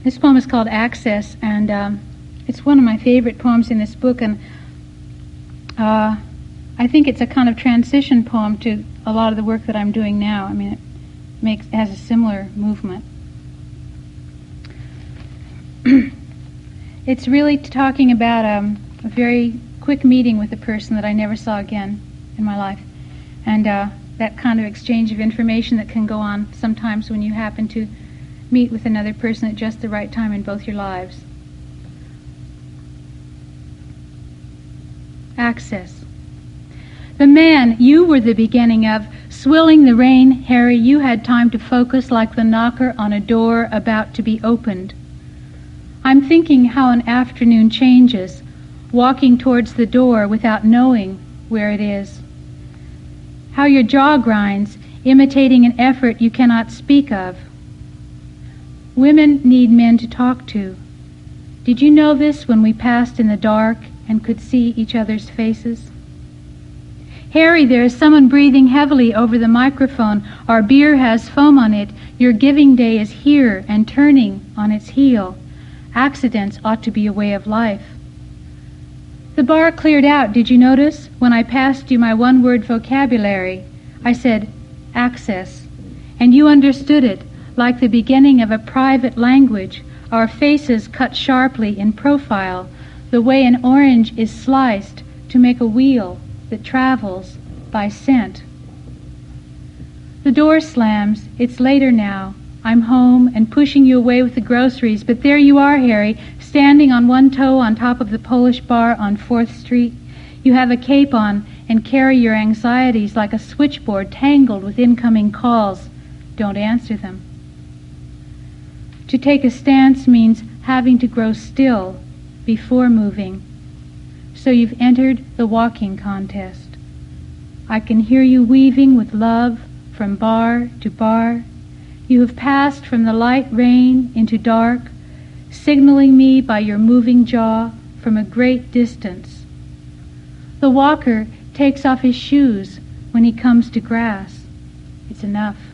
This poem is called Access, and it's one of my favorite poems in this book, and I think it's a kind of transition poem to a lot of the work that I'm doing now. I mean, it has a similar movement. It's really talking about a very quick meeting with a person that I never saw again in my life, and that kind of exchange of information that can go on sometimes when you happen to meet with another person at just the right time in both your lives. Access. The man you were the beginning of, swilling the rain, Harry, you had time to focus like the knocker on a door about to be opened. I'm thinking how an afternoon changes, walking towards the door without knowing where it is. How your jaw grinds, imitating an effort you cannot speak of. Women need men to talk to. Did you know this when we passed in the dark and could see each other's faces? Harry, there is someone breathing heavily over the microphone. Our beer has foam on it. Your giving day is here and turning on its heel. Accidents ought to be a way of life. The bar cleared out, did you notice? When I passed you my one-word vocabulary, I said, access, and you understood it, like the beginning of a private language, our faces cut sharply in profile, the way an orange is sliced to make a wheel that travels by scent. The door slams. It's later now. I'm home and pushing you away with the groceries, but there you are, Harry, standing on one toe on top of the Polish bar on 4th Street. You have a cape on and carry your anxieties like a switchboard tangled with incoming calls. Don't answer them. To take a stance means having to grow still before moving. So you've entered the walking contest. I can hear you weaving with love from bar to bar. You have passed from the light rain into dark, signaling me by your moving jaw from a great distance. The walker takes off his shoes when he comes to grass. It's enough.